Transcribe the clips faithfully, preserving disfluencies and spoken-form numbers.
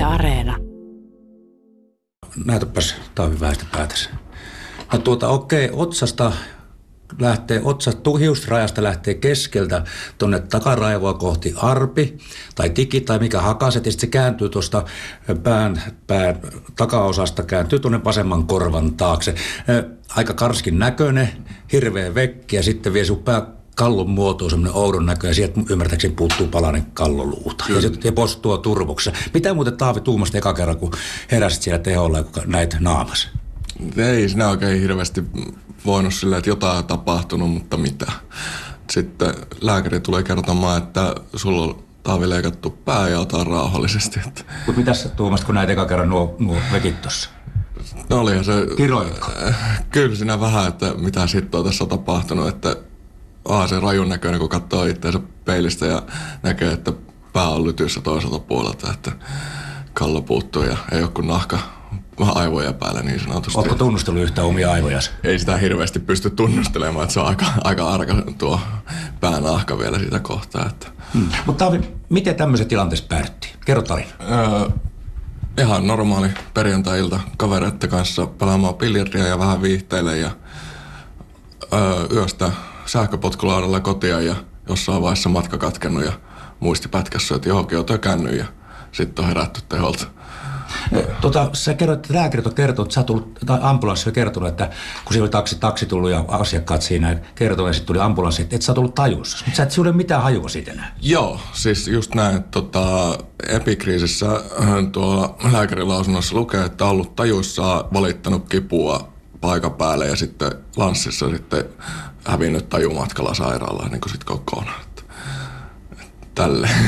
Yle Areena. Näytäpäs Taavi väistä päätäsi. No tuota okei, okay, otsasta lähtee, otsasta hiusrajasta lähtee keskeltä tuonne takaraivoa kohti arpi tai tiki tai mikä hakaset, ja sitten se kääntyy tuosta pään, pään takaosasta, kääntyy tuonne vasemman korvan taakse. Aika karskin näköinen, hirveä vekki, ja sitten vie sun pää kallon muotoon semmoinen oudon näkö, ja sieltä ymmärtääkseni puuttuu palanen kalloluuta. Ja se ja postua turvoksessa. Mitä muuten Taavi tuumasta eka kerran, kun heräsit siellä teholla ja kun näit naamas? Ei siinä oikein hirveästi voinut silleen, että jotain on tapahtunut, mutta mitä. Sitten lääkäri tulee kertomaan, että sulla on Taavi leikattu pää ja otan rauhallisesti. Mutta mitäs sä tuumasta, kun näit eka kerran nuo, nuo vekit tossa? No olihan se... Kiroitko? Kyllä siinä vähän, että mitä sitten on tässä tapahtunut, että Aa, se rajun näköinen, kun katsoo itseänsä peilistä ja näkee, että pää on lytyssä toiselta puolelta, että kallo puuttuu ja ei ole kuin nahka aivoja päällä niin sanotusti. Oletko tunnustellut yhtään omia aivojasi? Ei sitä hirveästi pysty tunnustelemaan, että se on aika, aika arka tuo päänahka vielä siitä kohtaa. Että. Hmm. Mutta Taavi, miten tämmöisessä tilanteessa päädyttiin? Kerro tarina. Öö, ihan normaali perjantai-ilta kavereiden kanssa pelaamaan biljardia ja vähän viihteille ja öö, yöstä sähköpotkulaudalla kotia ja jossain vaiheessa matka katkennut ja muistipätkässä, että johonkin on tökännyt ja sitten on herätty teholta. Tota, sä kerroit, että lääkärit on kertonut, että sä tullut, tai ambulanssi on kertonut, että kun siellä oli taksi, taksi tullut ja asiakkaat siinä kertoi ja sitten tuli ambulanssi, että et sä oot ollut tajussa. Mutta sä et sinulle mitään hajua siitä enää. Joo, siis just näin, että tota, epikriisissä tuolla lääkärilausunnossa lukee, että on ollut tajuissa, valittanut kipua paikan päälle ja sitten lanssissa sitten hävinnyt tajumatkalla sairaalaan niin kuin sit kokonaan. Että, että tälleen.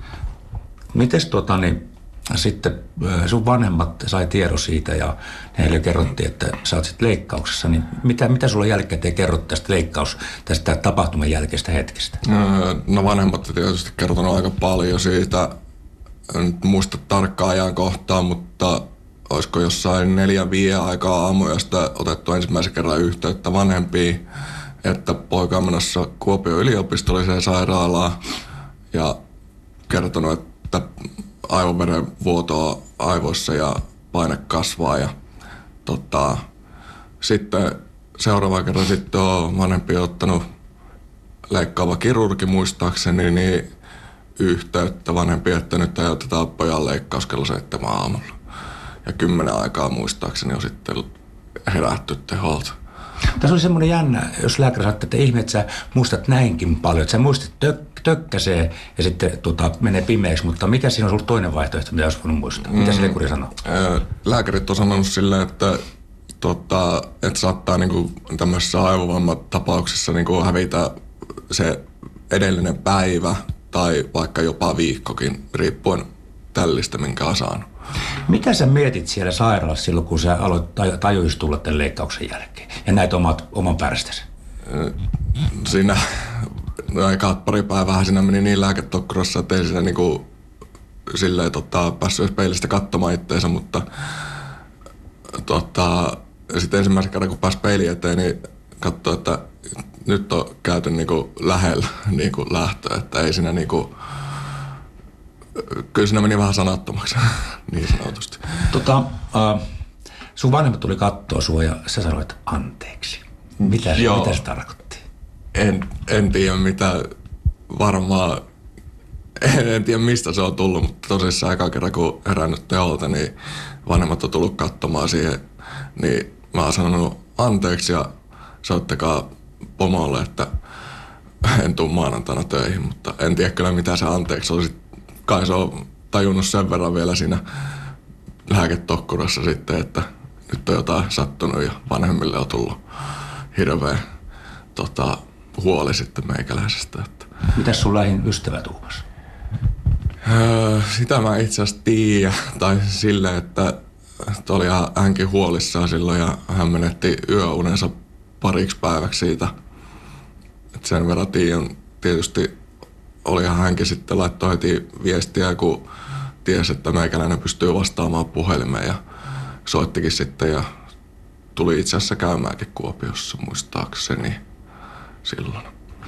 Mites tota niin, sitten sun vanhemmat sai tiedon siitä ja heille kerrottiin, että sä oot sit leikkauksessa, niin mitä, mitä sulla jälkikäteen kerrot tästä leikkaus, tästä tapahtuman jälkeistä hetkestä? No vanhemmat tietysti kertonut aika paljon siitä, en muista tarkkaan ajankohtaa, mutta olisiko jossain neljän viiden aikaa aamuyöstä otettu ensimmäisen kerran yhteyttä vanhempiin, että poika on menossa Kuopion yliopistolliseen sairaalaan ja kertonut, että aivoverenvuotoa aivoissa ja paine kasvaa ja tota, sitten seuraava kerran sitten on vanhempi ottanut leikkaava kirurgi muistaakseni niin yhteyttä vanhempi, että nyt ajoitetaan pojan leikkaus kello seitsemän aamulla. Ja kymmenen aikaa muistaakseni on sitten herätty teholta. Tässä oli semmoinen jännä, jos lääkäri sanoo, että ihme, että sä muistat näinkin paljon. Että sä muistat tök- tökkäsee ja sitten tota, menee pimeäksi, mutta mikä siinä on ollut toinen vaihtoehto, mitä olisi voinut muistaa? Mitä se lekuri sanoo? Lääkärit on sanonut silleen, että, tota, että saattaa niinku tämmöisessä aivovammatapauksessa niinku hävitä se edellinen päivä tai vaikka jopa viikkokin, riippuen tällistä, minkä on saanut. Mitä sä mietit siellä sairaalassa silloin, kun sä aloit tajuisi tulla tämän leikkauksen jälkeen ja näit omat, oman pärstäsi? Siinä aika pari päivää siinä meni niin lääketokkurassa, että ei siinä niinku silleen tota, päässyt peilistä katsomaan itteensä, mutta tota, sitten ensimmäisen kerran kun pääsi peiliin eteen, niin katsoi, että nyt on käyty niinku lähellä niinku lähtöä, että ei siinä niinku kyllä siinä meni vähän sanattomaksi, niin sanotusti. Tota, uh, sun vanhemmat tuli katsoa sua ja sä sanoit anteeksi. Mitä, mitä se tarkoitti? En, en tiedä mitä, varmaan, en, en tiedä mistä se on tullut, mutta tosissaan eka kerran kun herännyt teolta, niin vanhemmat on tullut katsomaan siihen, niin mä oon sanonut anteeksi ja soittakaa pomolle, että en tuu maanantaina töihin, mutta en tiedä kyllä mitä se anteeksi olisi. Kai se on tajunnut sen verran vielä siinä lääketokkurassa sitten, että nyt on jotain sattunut ja vanhemmille on tullut hirveä tota, huoli sitten meikäläisestä. Että. Mitäs sun lähin ystävä tuumasi? Öö, sitä mä itse asiassa tiedän. Tai silleen, että, että oli hänkin huolissaan silloin ja hän menetti yöunensa pariksi päiväksi siitä. Et sen verran tiedän tietysti. Olihan hänkin sitten laittoi heti viestiä, kun tiesi, että meikäläinen pystyy vastaamaan puhelimeen ja soittikin sitten ja tuli itse asiassa käymäänkin Kuopiossa muistaakseni silloin.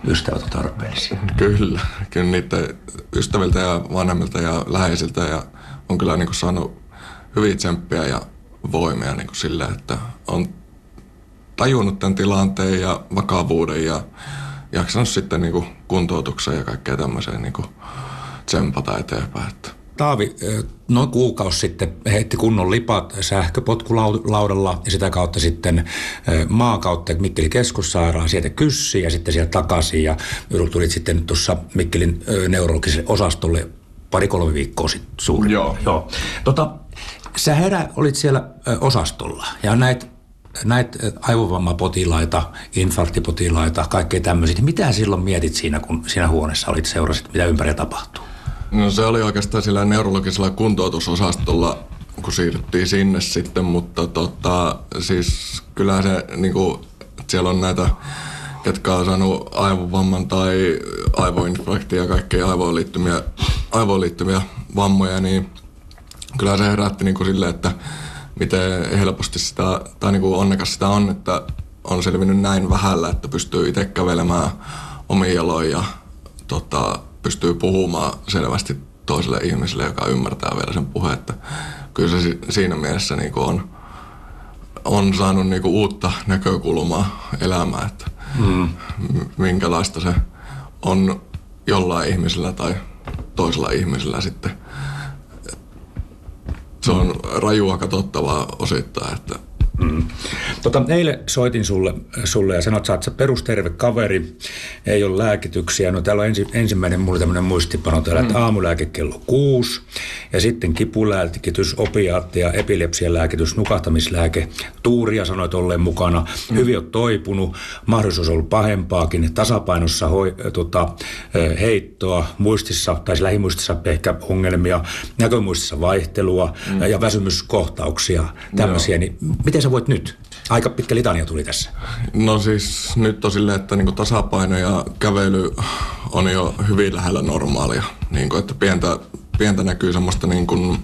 ystävät on tarpeellisia. Kyllä, kyllä niiden ystäviltä ja vanhemmilta ja läheisiltä ja on kyllä niin kuin saanut hyviä tsemppiä ja voimia niin kuin sille, että on tajunnut tämän tilanteen ja vakavuuden ja jaksanut sitten niin kuin kuntoutukseen ja kaikkea tämmöiseen niin kuin tsempata eteenpäin. Taavi noin kuukausi sitten heitti kunnon lipat sähköpotkulaudalla ja sitä kautta sitten maan kautta Mikkelin keskussairaan, sieltä Kyssi ja sitten sieltä takaisin ja tulit sitten tuossa Mikkelin neurologiselle osastolle pari-kolme viikkoa sitten suurin. Joo. Joo. Tota, sä herä olit siellä osastolla ja näit, näit aivovammapotilaita, infarktipotilaita, kaikkea tämmöisiä. Mitä silloin mietit siinä, kun siinä huoneessa olit seurasit, mitä ympärillä tapahtuu? No se oli oikeastaan sillä neurologisella kuntoutusosastolla, kun siirryttiin sinne sitten, mutta tota, siis kyllä se niinku, siellä on näitä, ketkä on saanut aivovamman tai aivoinfarktia ja kaikkea aivoon liittymiä, aivoon liittymiä vammoja, niin kyllä se herätti niinku silleen, että miten helposti sitä, tai niinku onnekas sitä on, että on selvinnyt näin vähällä, että pystyy itse kävelemään omiin jaloin ja tota, pystyy puhumaan selvästi toiselle ihmiselle, joka ymmärtää vielä sen puheen. Että kyllä se siinä mielessä niinku on, on saanut niinku uutta näkökulmaa elämään, että mm. minkälaista se on jollain ihmisellä tai toisella ihmisellä sitten. Se on rajua katsottavaa osittain, että Mm. Tota, eilen soitin sulle, sulle ja sanoit, että sä oot perusterve kaveri, ei ole lääkityksiä. No täällä on ensi, ensimmäinen mulla tämmöinen muistipano täällä, mm. että aamulääke kello kuusi ja sitten kipulääkitys, opiaatti ja epilepsialääkitys, nukahtamislääke, tuuria sanoit olleen mukana. Mm. Hyvin on toipunut, mahdollisuus on ollut pahempaakin, tasapainossa hoi, tota, heittoa, muistissa tai lähimuistissa ehkä ongelmia, näkömuistissa vaihtelua mm. ja väsymyskohtauksia, tämmöisiä. Niin miten sä voit nyt? Aika pitkä litania tuli tässä. No siis nyt on silleen, että niinku tasapaino ja kävely on jo hyvin lähellä normaalia. Niinku, että pientä, pientä näkyy semmoista niinku,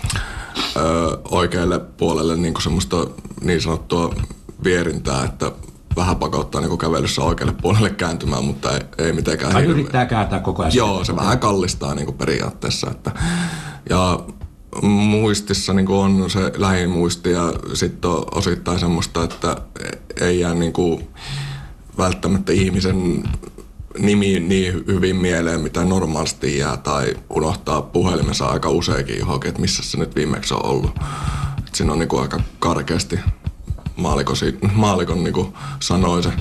ö, oikealle puolelle niinku semmoista niin sanottua vierintää, että vähän pakottaa niinku kävelyssä oikealle puolelle kääntymään, mutta ei, ei mitenkään. Tai yrittää kääntää koko ajan. Joo, se vähän kallistaa niinku periaatteessa. Että, ja muistissa niin kuin on se lähimuisti ja sitten on osittain semmoista, että ei jää niin kuin välttämättä ihmisen nimi niin hyvin mieleen, mitä normaalisti jää, tai unohtaa puhelimessa aika useinkin johonkin, että missä se nyt viimeksi on ollut. Et siinä on niin kuin aika karkeasti maalikon, maalikon niin kuin sanoi se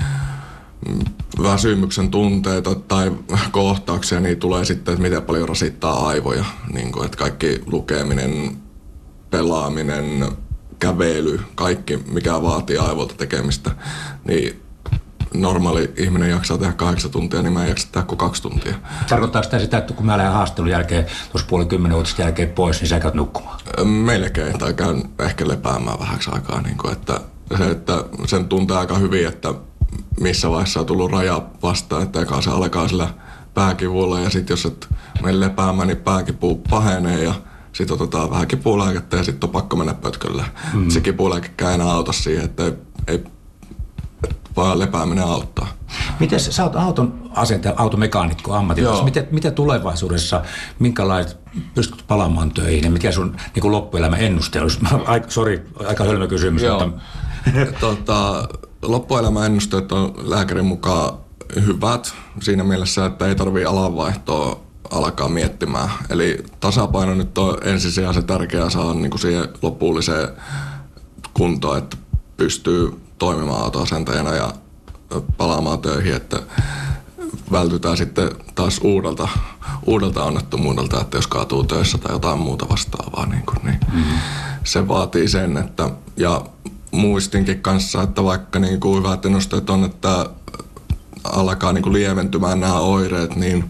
väsymyksen tunteita tai kohtauksia, niin tulee sitten, että miten paljon rasittaa aivoja. Niin kuin, että kaikki lukeminen, pelaaminen, kävely, kaikki mikä vaatii aivolta tekemistä, niin normaali ihminen jaksaa tehdä kahdeksan tuntia, niin mä en jaksa tehdä kuin kaksi tuntia. Tarkoittaa sitä sitä, että kun mä lähden haastattelun jälkeen, tuossa puoli kymmenen uutista jälkeen pois, niin sä käyt nukkumaan? Melkein, tai käyn ehkä lepäämään vähäksi aikaa. Niin kuin, että se, että sen tuntee aika hyvin, että missä vaiheessa on tullut raja vastaan, että eka se alkaa sillä pääkivulla ja sitten jos et mene lepäämään, niin pääkipu pahenee ja sitten otetaan vähän kipulääkettä ja sitten on pakko mennä pötkölle. Mm. Se kipulääkekään ei enää auta siihen, että ei, ei vaan lepääminen auttaa. Miten sä oot auton asentaja, automekaanikko ammatillisesti? Miten, miten tulevaisuudessa, minkälaiset pystyt palaamaan töihin ja mikä sun niin loppuelämän ennuste olisi? Sori, aika hölmö kysymys. Joo. Mutta tota, loppuelämän ennusteet on lääkärin mukaan hyvät siinä mielessä, että ei tarvitse alanvaihtoa alkaa miettimään. Eli tasapaino nyt on ensisijaisen tärkeää saada niin kuin siihen lopulliseen kuntoon, että pystyy toimimaan autoasentajana ja palaamaan töihin, että vältytään sitten taas uudelta, uudelta onnettomuudelta, että jos kaatuu töissä tai jotain muuta vastaavaa. Niin kuin, niin mm-hmm. Se vaatii sen, että ja muistinkin kanssa, että vaikka niin kuin hyvät ennusteet on, että alkaa niin kuin lieventymään nämä oireet, niin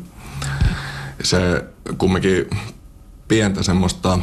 se kumminkin pientä semmoista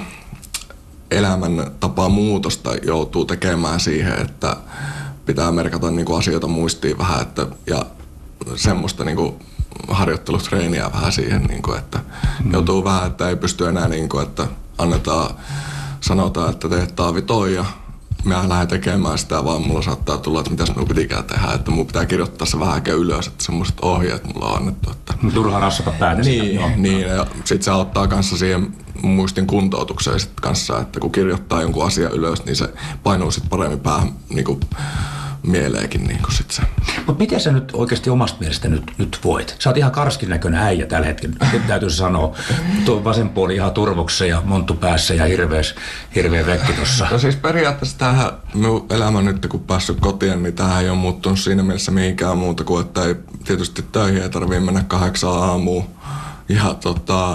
elämäntapaa muutosta joutuu tekemään siihen, että pitää merkata niin kuin asioita muistiin vähän, että, ja semmoista niin kuin harjoittelutreeniä vähän siihen, niin kuin, että mm. joutuu vähän, että ei pysty enää, niin kuin, että annetaan, sanotaan, että teet Taavi toi ja mä lähden tekemään sitä, vaan mulla saattaa tulla, että mitäs minun pitikään tehdä, että mun pitää kirjoittaa se vähän ylös, että semmoiset ohjeet mulla on annettu. Että... Turha rassata päätä. Niin, niin ja sit se auttaa kanssa siihen muistin kuntoutukseen sit kanssa, että kun kirjoittaa jonkun asian ylös, niin se painuu sit paremmin päähän niin kuin mieleenkin niin kuin sit se. Mutta miten sä nyt oikeasti omasta mielestä nyt, nyt voit? Sä oot ihan karskin näköinen äijä tällä hetkellä, nyt täytyy sanoa. Tuo vasen puoli ihan turvoksessa ja monttu päässä ja hirveäs, hirveä vekki tossa. No siis periaatteessa tämähän, minun elämä nyt kun päässyt kotiin, niin tämähän ei ole muuttunut siinä mielessä mihinkään muuta kuin, että ei, tietysti töihin ei tarvitse mennä kahdeksaan aamuun. Ja tota,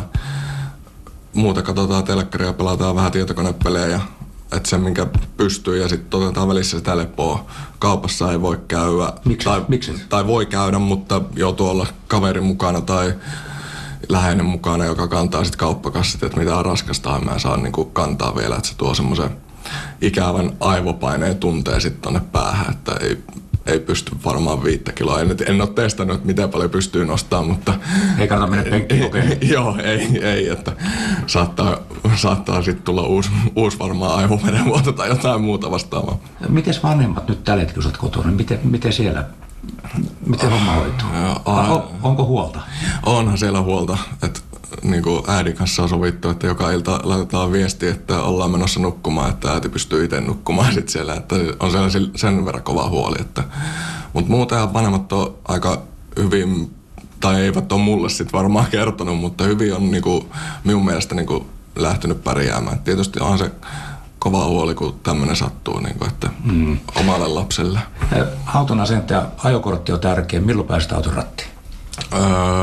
muuta katsotaan telkkaria, pelataan vähän tietokonepelejä. Että se, minkä pystyy, ja sitten otetaan välissä sitä lepoa. Kaupassa ei voi käydä. Miksi? Tai, Miksi? tai voi käydä, mutta joutuu olla kaverin mukana tai läheinen mukana, joka kantaa sitten kauppakassit. Että mitään raskasta mä saan niinku kantaa vielä, että se tuo semmoisen ikävän aivopaineen tunteen sitten tonne päähän, että ei, ei pysty varmaan viittä kiloa. En, en ole testannut, että miten paljon pystyy nostamaan, mutta... Ei kannata mennä penkkiin kokeilemaan. Joo, ei, ei, että saattaa, saattaa sitten tulla uusi, uusi varmaan aivoverenvuoto tai jotain muuta vastaavaa. Miten vanhemmat nyt tällä hetkellä, kun olet kotona, miten, miten siellä, miten homma hoituu? On, on, onko huolta? Onhan siellä huolta, että niin kuin äidin kanssa on sovittu, että joka ilta laitetaan viesti, että ollaan menossa nukkumaan, että äiti pystyy itse nukkumaan sit siellä, että on siellä sen verran kova huoli. Että, mutta muutenhan vanhemmat on aika hyvin, tai eivät ole mulle sit varmaan kertonut, mutta hyvin on niin kuin, minun mielestä niin kuin lähtenyt pärjäämään. Tietysti on se kova huoli, kun tämmöinen sattuu, niin kuin, että mm. omalle lapselle. Auton asentaja, ajokortti on tärkeä. Milloin pääset auton rattiin? Öö,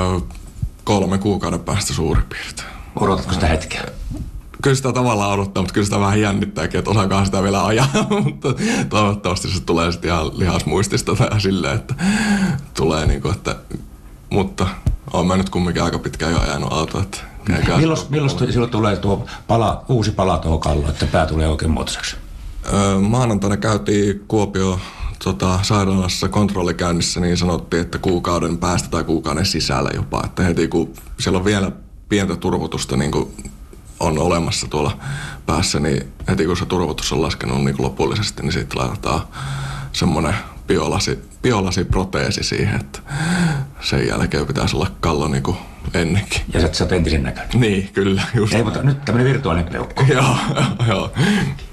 kolme kuukauden päästä suurin piirtein. Odotatko sitä hetkeä? Kyllä sitä tavallaan odottaa, mutta kyllä sitä vähän jännittääkin, että osaakaan sitä vielä ajaa, mutta toivottavasti se tulee sitten ihan lihasmuistista tai silleen, että tulee niin kuin, että, mutta olen mä nyt kumminkin aika pitkään jo ajanut autoa, että Milloin, milloin silloin tulee tuo pala, uusi pala tuohon kalloon, että pää tulee oikein muotoiseksi? Öö, maanantaina käytiin Kuopio tota, sairaalassa kontrollikäynnissä, niin sanottiin, että kuukauden päästä tai kuukauden sisällä jopa. Että heti kun siellä on vielä pientä turvotusta niin kuin on olemassa tuolla päässä, niin heti kun se turvotus on laskenut niin kuin lopullisesti, niin sitten laitetaan semmoinen biolasi, biolasiproteesi siihen, että sen jälkeen pitäisi olla kallo niin kuin ennenkin. Ja sä oot entisen näköinen. Niin, kyllä. Just. Ei, mutta nyt tämmöinen virtuaalinen peukku. Joo, joo.